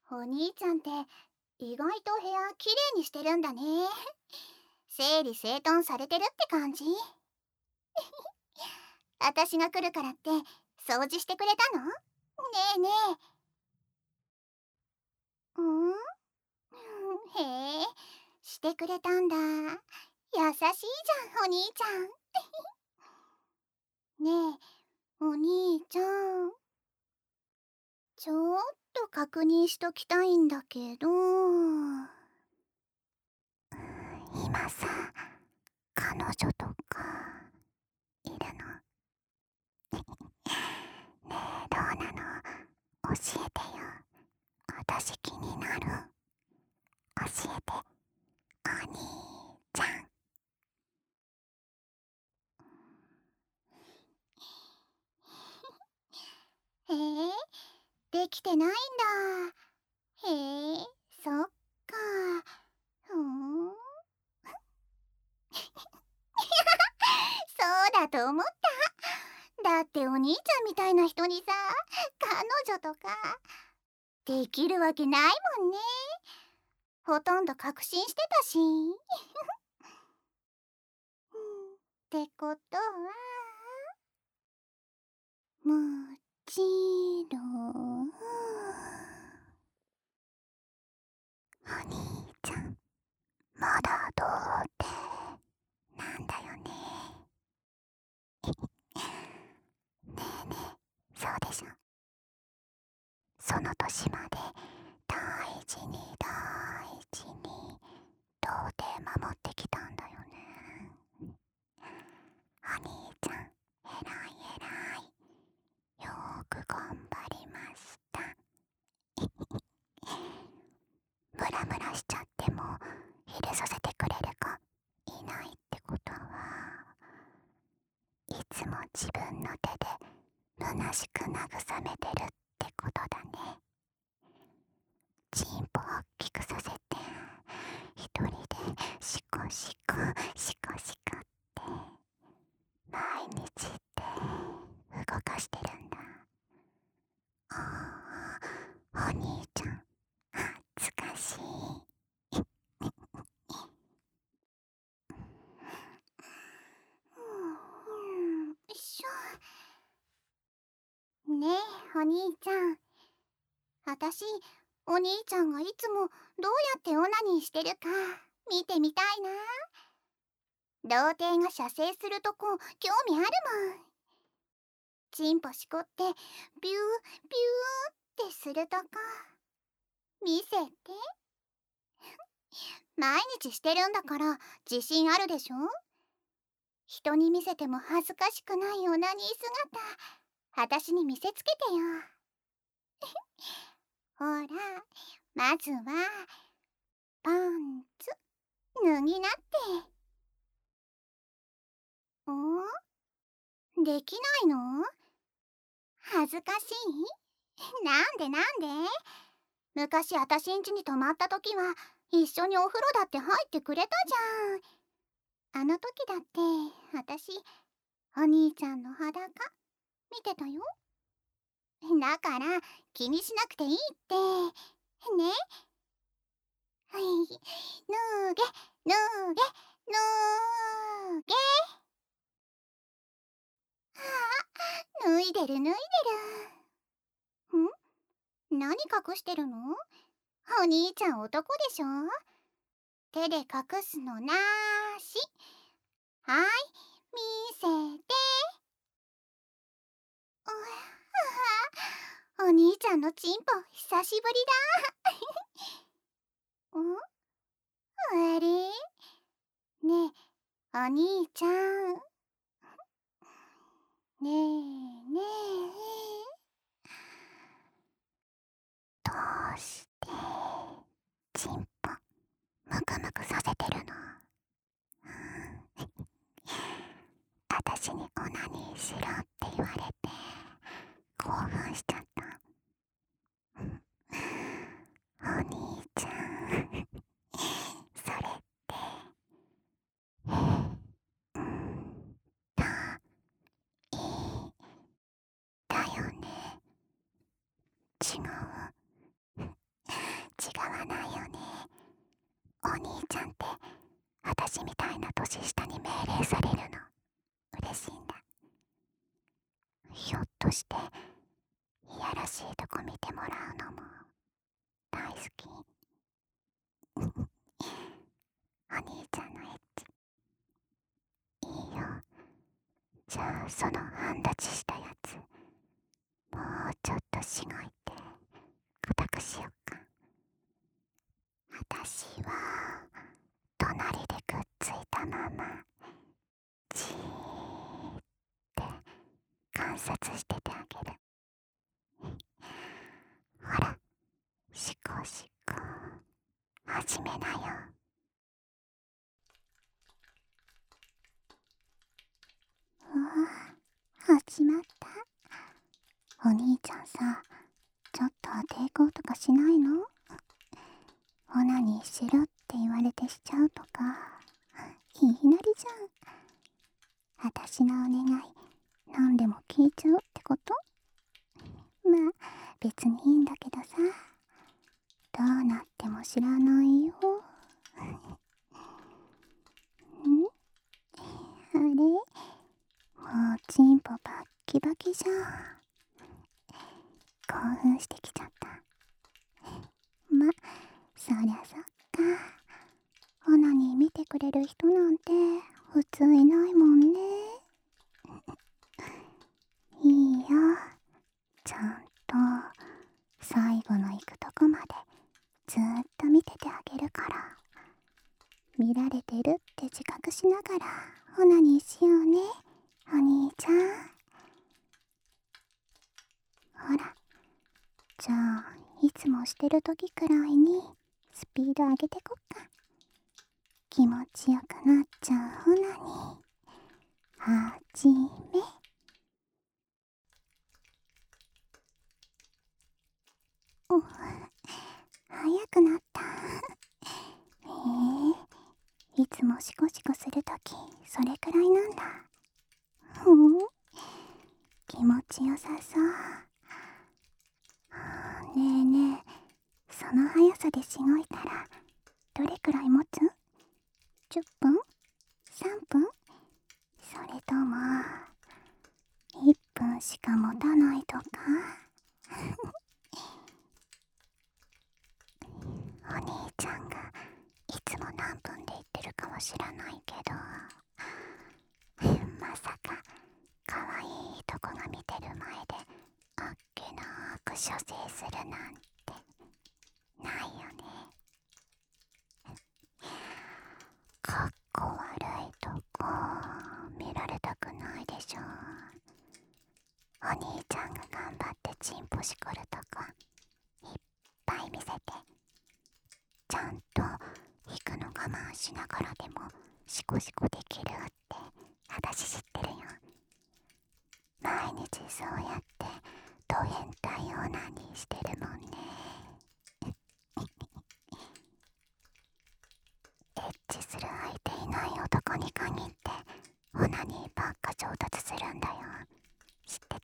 お兄ちゃんって意外と部屋きれいにしてるんだね。整理整頓されてるって感じ。私が来るからって掃除してくれたの？ねえねえ。へえ、してくれたんだ。優しいじゃん、お兄ちゃん。ねえ、お兄ちゃん。ちょっと確認しときたいんだけど。今さ、彼女とかいるの？ねえ、どうなの？教えてよ。私気になる。教えて、お兄ちゃん。へえ、できてないんだ。へえ、そっか。ふん。そうだと思った。だってお兄ちゃんみたいな人にさ、彼女とかできるわけないもんね。ほとんど確信してたし。ってことは、もちろん、お兄ちゃん、まだ童貞なんだよね。ねえねえ、そうでしょ。その年まで大事に大事に童貞守ってきたんだよね。お兄ちゃん、えらいえらい。よーく頑張りました。ムラムラしちゃっても入れさせてくれる子いないってことはいつも自分の手で虚しく慰めてるってことだね。チンポ大きくさせて一人でシコシコシコシコって毎日って動かしてるんだ。ああ、お兄ちゃん恥ずかしい。よいしょ。ねえ、お兄ちゃん。あたし、お兄ちゃんがいつもどうやってオナニーしてるか見てみたいな。童貞が射精するとこ興味あるもん。チンポしこってビュービューってするとこ見せて。毎日してるんだから自信あるでしょ。人に見せても恥ずかしくないオナニー姿、あたしに見せつけてよ。ほら、まずはパンツ脱ぎなって。できないの？恥ずかしい？なんで？昔あたしん家に泊まった時は一緒にお風呂だって入ってくれたじゃん。あの時だってあたしお兄ちゃんの裸見てたよ。だから気にしなくていいってね。はい、脱げ脱げ脱げ。脱いでる脱いでる。何隠してるの？お兄ちゃん男でしょ。手で隠すのなし。はい、見せて。お兄ちゃんのチンポ久しぶりだ。あれねえ、お兄ちゃん。ねえねえ。どうしてチンポムクムクさせてるの？あたしにオナニーしろって言われて興奮しちゃった。お兄ちゃん、それってうんといいだよね。違う？ ちゃんって私みたいな年下に命令されるの嬉しいんだ。ひょっとしていやらしいとこ見てもらうのも大好き。お兄ちゃんのエッチいいよ。じゃあその半立ちしたやつもうちょっとしごいて固くしよっか。私は隣でくっついたままじーって観察しててあげる。ほら、しこしこ始めなよ。始まった。お兄ちゃんさ、ちょっと抵抗とかしないの？オナニーしろって言われてしちゃうとか言いなりじゃん。私のお願い何でも聞いちゃうってこと？まあ別にいいんだけどさ、どうなっても知らないよ。ん？あれ？もうチンポバッキバキじゃん。興奮してきちゃった。ま、そりゃそっか。オナニー見てくれる人なんて普通いないもんね。いいよ。ちゃんと最後の行くとこまでずーっと見ててあげるから。見られてるって自覚しながらオナニーしようね、お兄ちゃん。ほら、じゃあいつもしてる時くらいにスピード上げてこっか。気持ちよくなっちゃうオナニーはじめ。お、早くなった。いつもシコシコするときそれくらいなんだ。気持ちよさそう。ねえねえ、その速さでしごいたらどれくらい持つ？ 10 分？ 3 分？それとも1分しか持たないとか？お兄ちゃんがいつも何分で言ってるかは知らないけど、まさか可愛いとこが見てる前であっけなく射精するなんてないよね。かっこ悪いとこ見られたくないでしょ。お兄ちゃんが頑張ってチンポしこるとこいっぱい見せて、ちゃんと引くの我慢しながらでもシコシコできるって私知ってるよ。毎日そうやってド変態オナニーしてるもんね。エッチする相手いない男に限ってオナニーばっか上達するんだよ。知って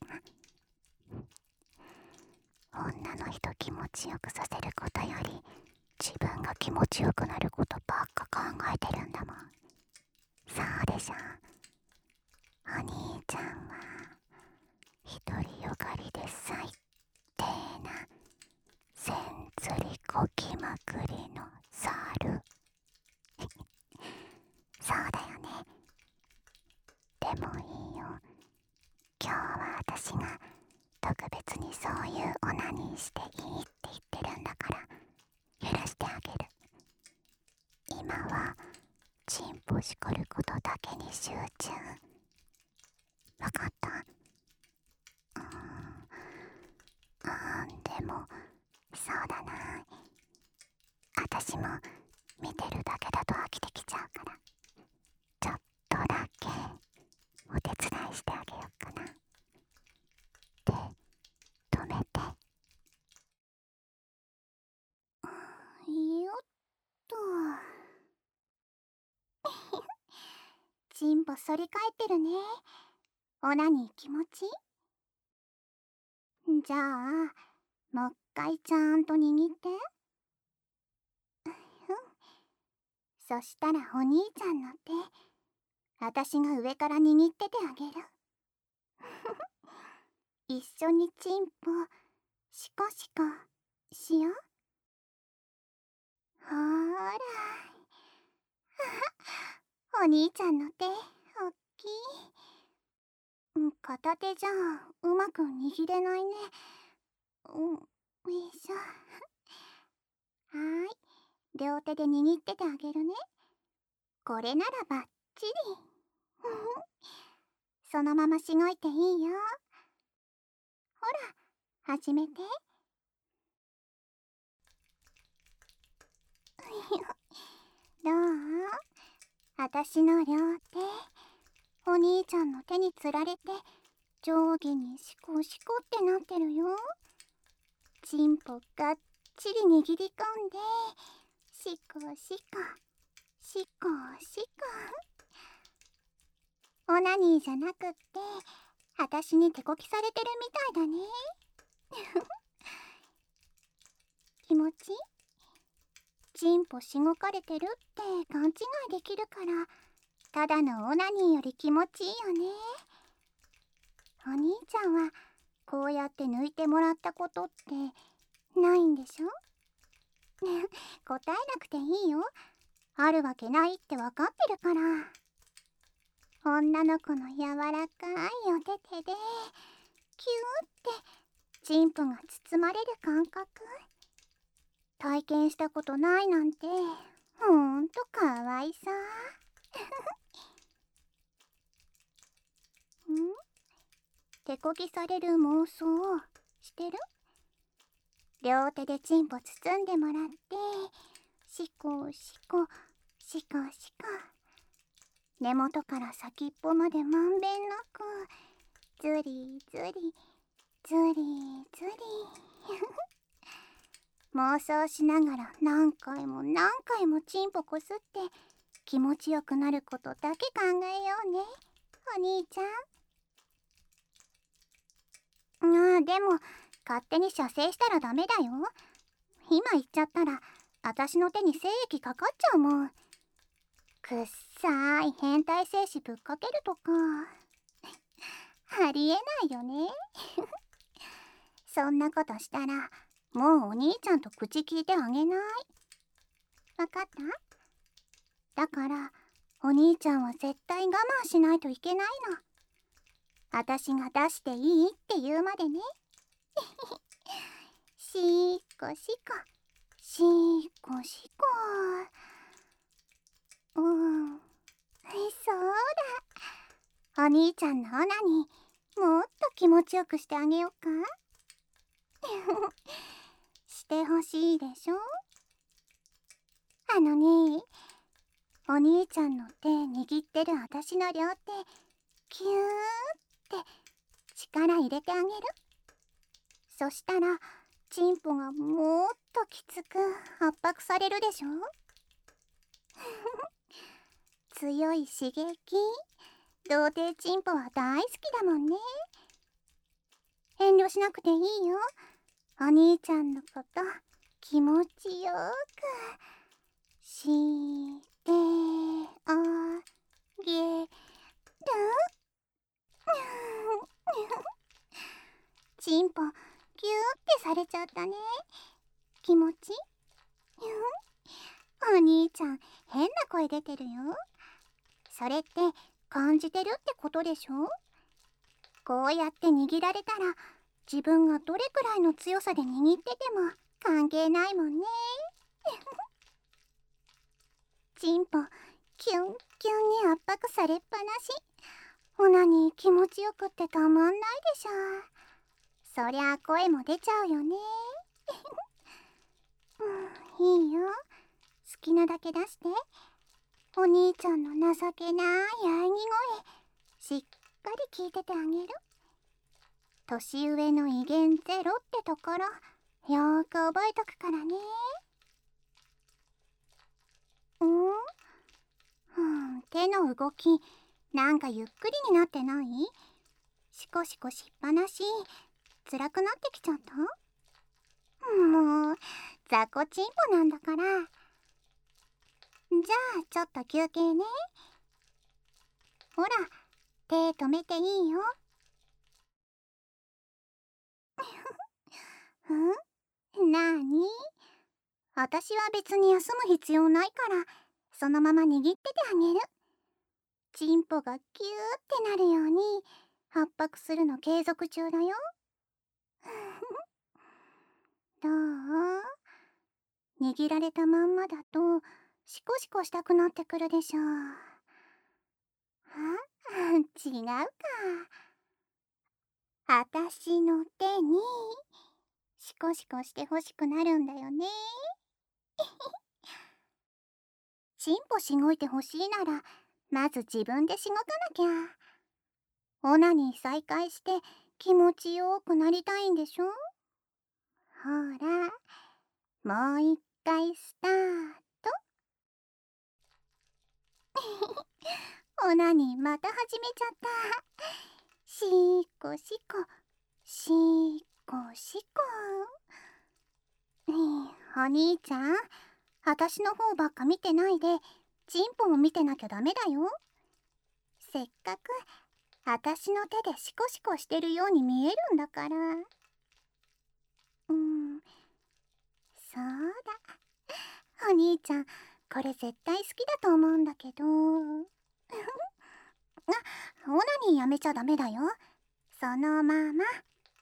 た？女の人気持ちよくさせることより自分が気持ちよくなることばっか考えてるんだもん。そうでしょ。お兄ちゃんは独りよがりで最低なせん釣りこきまくりの猿。そうだよね。でもいいよ。今日は私が特別にそういうオナニーしていいって言ってるんだから許してあげる。今はチンポしこることだけに集中。わかった？でもそうだな、私も見てるだけだと飽きてきちゃうから、ちょっとだけお手伝いしてあげようかな。で、止めて。よっと。チンポ反り返ってるね。オナニー気持ち？じゃあもう一回ちゃんと握って。 そしたらお兄ちゃんの手、私が上から握っててあげる。一緒にチンポシコシコしよう。ほーらお兄ちゃんの手おっきい。片手じゃうまく握れないね。よいしょ。はーい、両手で握っててあげるね。これならバッチリ。そのまましごいていいよ。ほら、始めて。どう？あたしの両手、お兄ちゃんの手につられて上下にシコシコってなってるよ。チンポがっちり握り込んで、シコシコシコシコ。オナニーじゃなくって、あたしに手こきされてるみたいだね。気持ちチンポしごかれてるって勘違いできるから、ただのオナニーより気持ちいいよね。お兄ちゃんはこうやって抜いてもらったことってないんでしょ？答えなくていいよ。あるわけないってわかってるから。女の子の柔らかいお手手でキューってチンポが包まれる感覚、体験したことないなんてほんとかわいさ。手こぎされる妄想してる？両手でチンポ包んでもらって、シコシコシコシコ、根元から先っぽまでまんべんなくズリズリズリズリ。妄想しながら何回も何回もチンポこすって気持ちよくなることだけ考えようね、お兄ちゃん。でも勝手に射精したらダメだよ。今言っちゃったら私の手に精液かかっちゃうもん。くっさい変態精子ぶっかけるとかありえないよね。そんなことしたらもうお兄ちゃんと口聞いてあげない。わかった？だからお兄ちゃんは絶対我慢しないといけないの。私が出していいって言うまでね。シーコシコシーコシコ。そうだ、お兄ちゃんのオナニーもっと気持ちよくしてあげようか。してほしいでしょ。ね、お兄ちゃんの手握ってる私の両手、キューって力入れてあげる。そしたらチンポがもっときつく圧迫されるでしょ。強い刺激、童貞チンポは大好きだもんね。遠慮しなくていいよ。お兄ちゃんのこと気持ちよくしてあげる。チンポキューってされちゃったね。気持ちお兄ちゃん変な声出てるよ。それって感じてるってことでしょ。こうやって握られたら自分がどれくらいの強さで握ってても関係ないもんね。チンポキュンキュンに圧迫されっぱなし。オナニー気持ちよくってたまんないでしょ。そりゃ声も出ちゃうよね。いいよ、好きなだけ出して。お兄ちゃんの情けない喘ぎ声しっかり聞いててあげる。年上の威厳ゼロってところよーく覚えとくからね。手の動きなんかゆっくりになってない？シコシコしっぱなし辛くなってきちゃった？もう雑魚チンポなんだから。 じゃあちょっと休憩ね。ほら、手止めていいよ。なに？私は別に休む必要ないから、そのまま握っててあげる。チンポがキューってなるように圧迫するの継続中だよ。どう？握られたまんまだとシコシコしたくなってくるでしょ。違うか。あたしの手にシコシコしてほしくなるんだよね。チンポしごいてほしいならまず自分でしごかなきゃ。オナニー再開して気持ちよくなりたいんでしょ。ほら、もう一回スタート。オナニーまた始めちゃった。しーこしこ、しーこしこ。お兄ちゃん、私の方ばっか見てないでチンポも見てなきゃダメだよ。せっかく私の手でシコシコしてるように見えるんだから。そうだ。お兄ちゃん、これ絶対好きだと思うんだけど。オナニーやめちゃダメだよ。そのまま。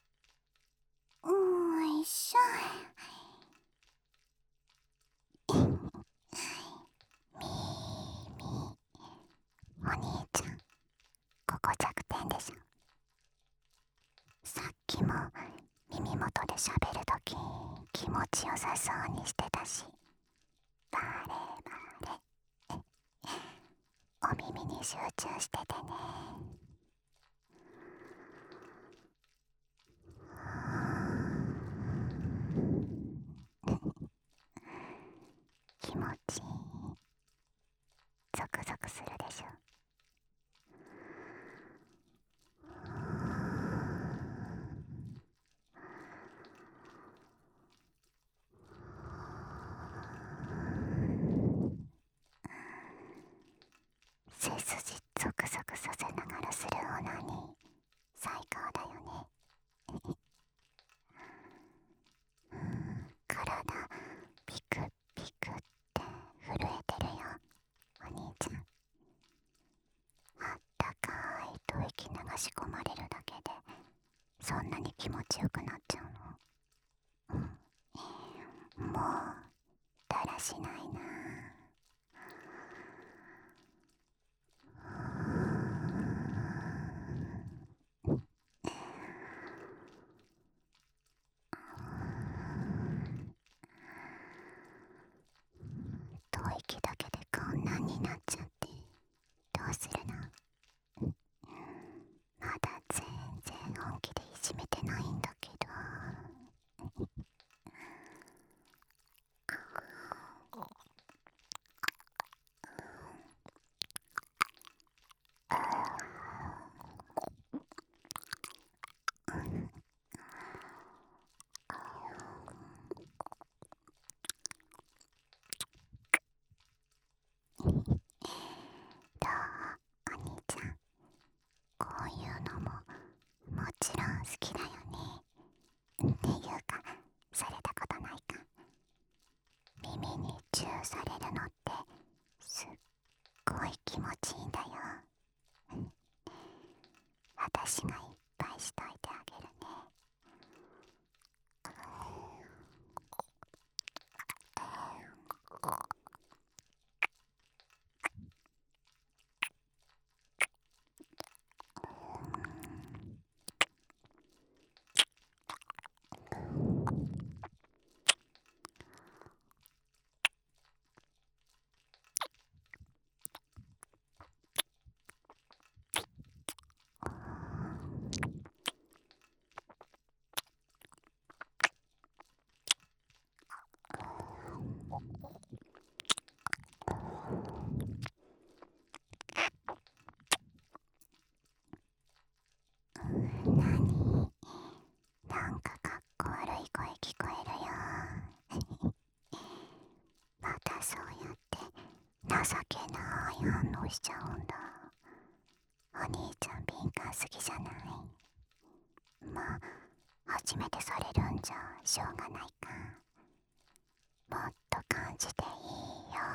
いしょ。お兄ちゃん、ここ弱点でしょ。さっきも耳元で喋るとき気持ちよさそうにしてたし、バレバレ。お耳に集中しててね。気持ちいい。ゾクゾクするでしょ。背筋ゾクゾクさせながらするオナニー、最高だよね。体ピクピクって震えてるよ、お兄ちゃん。あったかいと息流し込まれるだけでそんなに気持ちよくなっちゃうの？もうだらしないな。吐息だけでこんなになっちゃってどうするの？まだ全然本気でいじめてないんだけど。 情けない反応しちゃうんだ。お兄ちゃん敏感すぎじゃない？まあ初めてされるんじゃしょうがないか。もっと感じていいよ。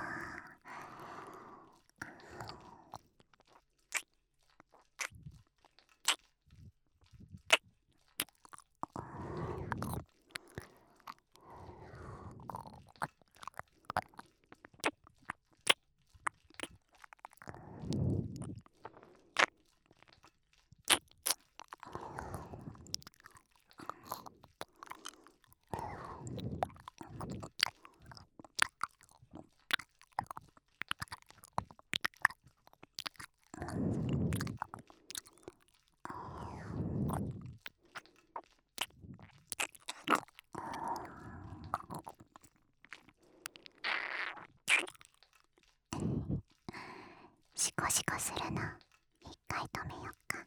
シコシコするの一回止めよっか。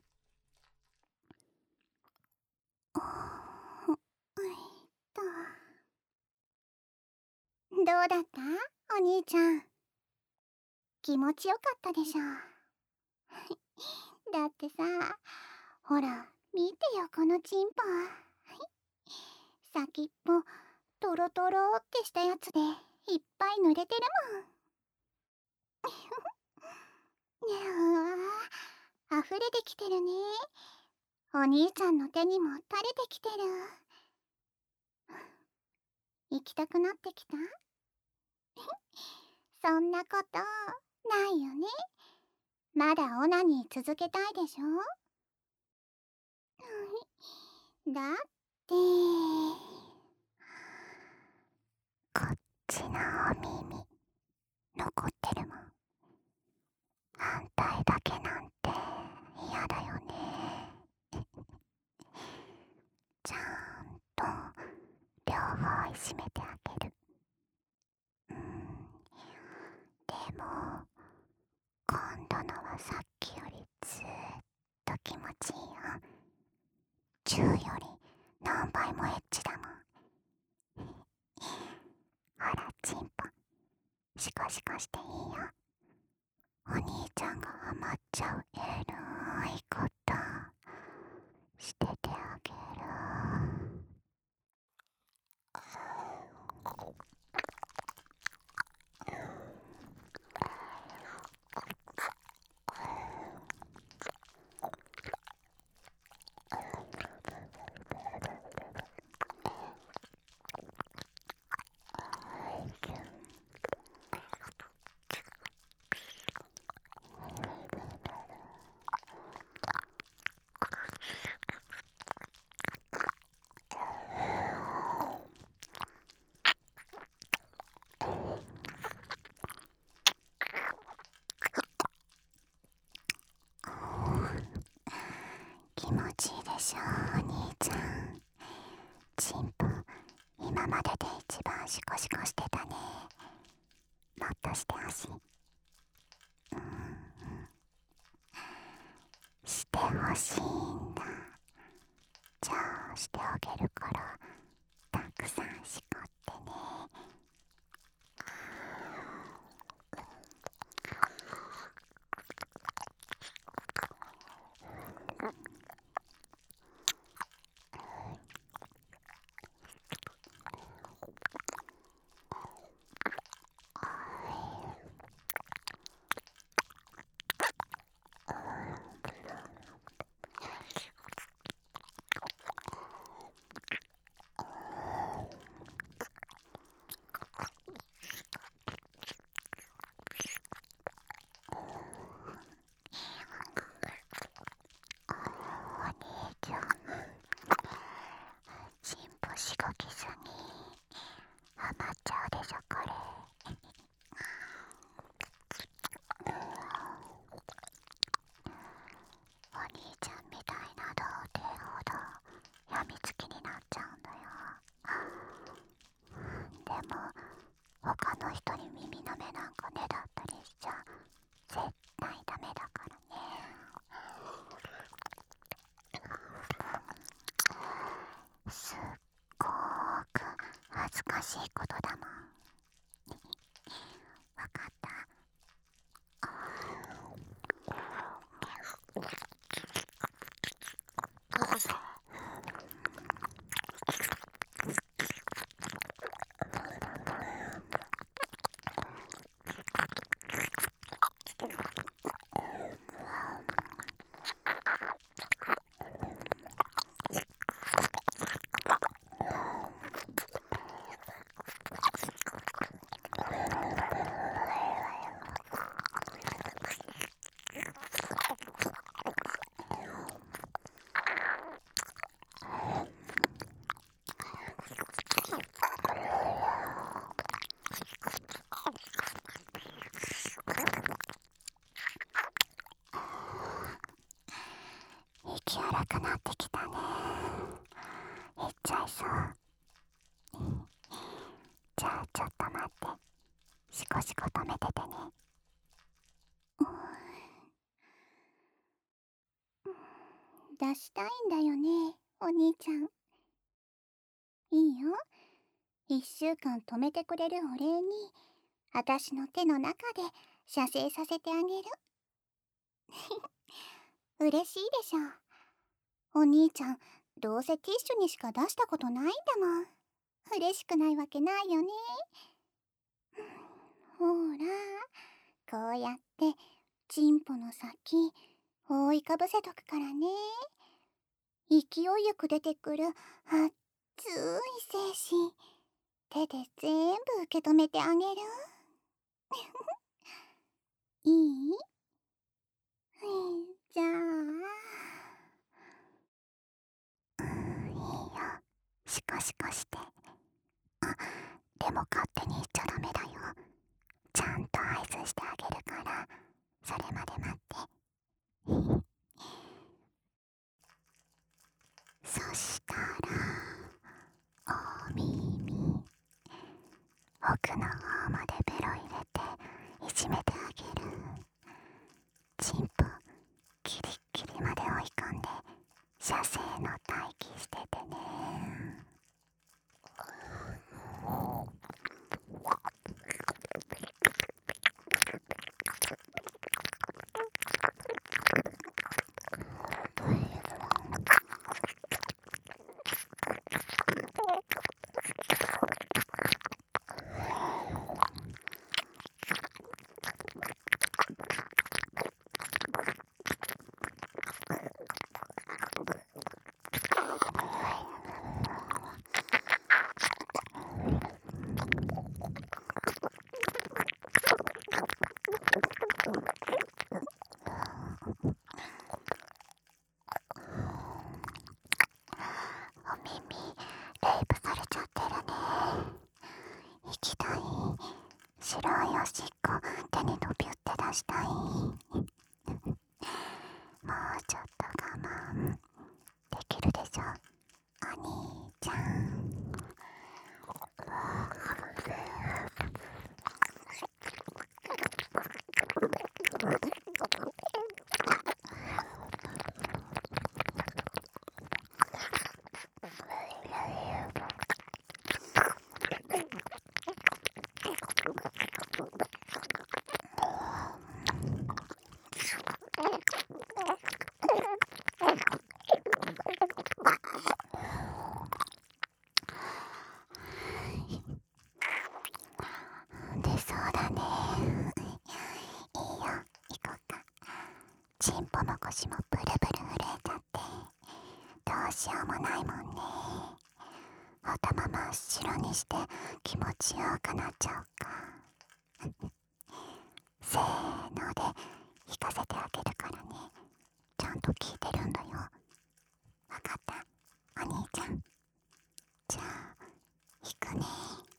どうだったお兄ちゃん。気持ちよかったでしょ。だってさ、ほら見てよこのチンポ。先っぽトロトロってしたやつでいっぱい濡れてるもん。うわ、溢れてきてるね。お兄ちゃんの手にも垂れてきてる。行きたくなってきた？そんなことないよね。まだオナニー続けたいでしょ？だってこっちのお耳残ってるもん。反対だけなんて嫌だよね。ちゃんと両方いじめてあげる。でも今度のはさっきよりずっと気持ちいいよ。10より何倍もエッチだもん。ほらチンポ、シコシコしていいよ。お兄ちゃんがハマっちゃうエロいことしててあげる。気持ちいいでしょお兄ちゃん。チンポ今までで一番シコシコしてたね。もっとしてほしい。してほしいんだ。じゃあしてあげるからたくさんしこってね。チンポしごきすぎハマっちゃうでしょこれ。お兄ちゃんみたいな童貞ほどやみつきになっちゃうんだよ。でも他の人に耳なめなんかねだったりしちゃ絶対ダメだからね。すっごーく恥ずかしいことだもん。わかった。 ちょっと待って。シコシコ止めててね。出したいんだよね、お兄ちゃん。いいよ。1週間止めてくれるお礼に、私の手の中で射精させてあげる。嬉しいでしょ。お兄ちゃん、どうせティッシュにしか出したことないんだもん。嬉しくないわけないよね。ほら、こうやってチンポの先覆いかぶせとくからね。勢いよく出てくる熱い精子、手で全部受け止めてあげる。いい？じゃあ、いいよ。シコシコして。あ、でも勝手に言っちゃダメだよ。ちゃんと合図してあげるから、それまで待って。そしたら、お耳、奥の方までベロ入れていじめてあげる。チンポキリッキリまで追い込んで射精の待機しててね。お耳レイプされちゃってるね。行きたい。白いおしっこ手にのびゅって出したい。もうちょっと我慢できるでしょ、お兄ちゃん。でそうだね。いいよ、行こうか。チンポの腰もブルブル震えちゃってどうしようもないもんね。頭真っ白にして気持ちよくなっちゃおうか。せーので弾かせてあげるからね。ちゃんと聞いてるんだよ。わかった、お兄ちゃん。じゃあ弾くね。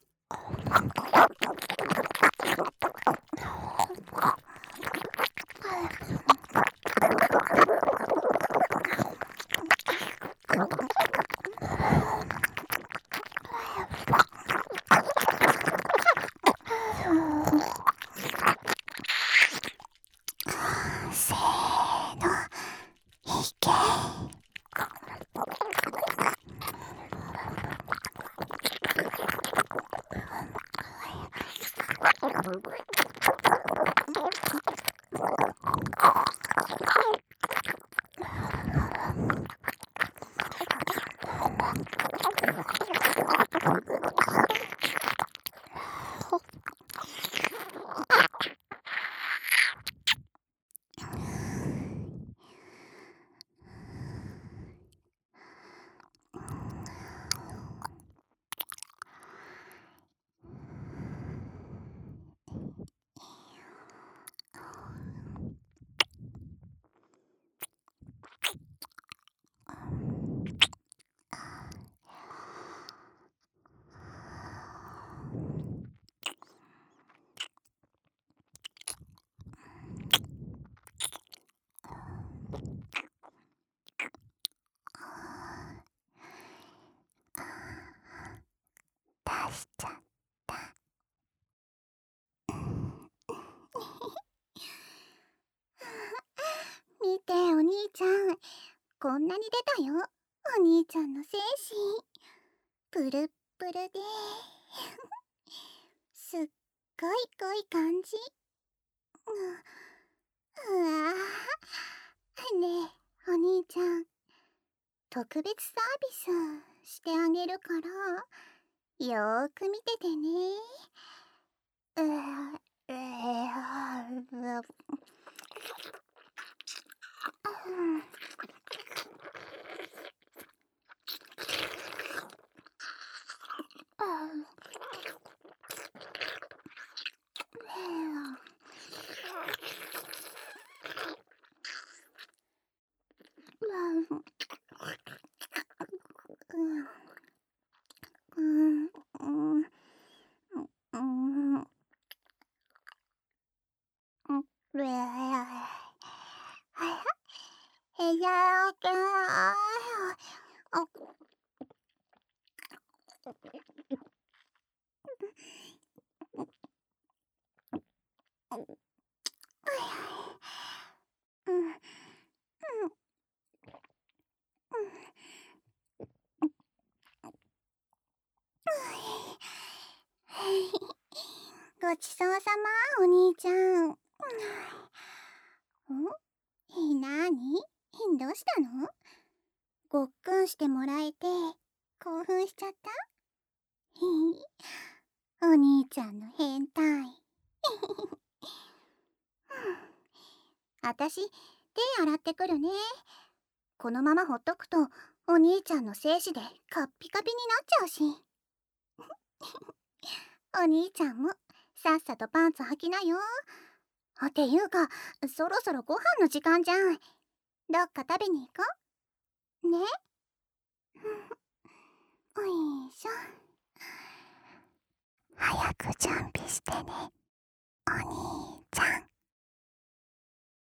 せーの、弾け。 ちゃん、こんなに出たよ、お兄ちゃんの精子。プルップルで、すっごい濃い感じ。うわぁ。ねえ、お兄ちゃん、特別サービスしてあげるから、よーく見ててね。うーうーごちそうさま、お兄ちゃん。なに？どうしたの？ごっくんしてもらえて興奮しちゃった？お兄ちゃんの変態。あたし、手洗ってくるね。このままほっとくと、お兄ちゃんの精子でカッピカピになっちゃうし。お兄ちゃんも、さっさとパンツ履きなよ。っていうか、そろそろご飯の時間じゃん。どっか食べに行こう。ね。おいしょ。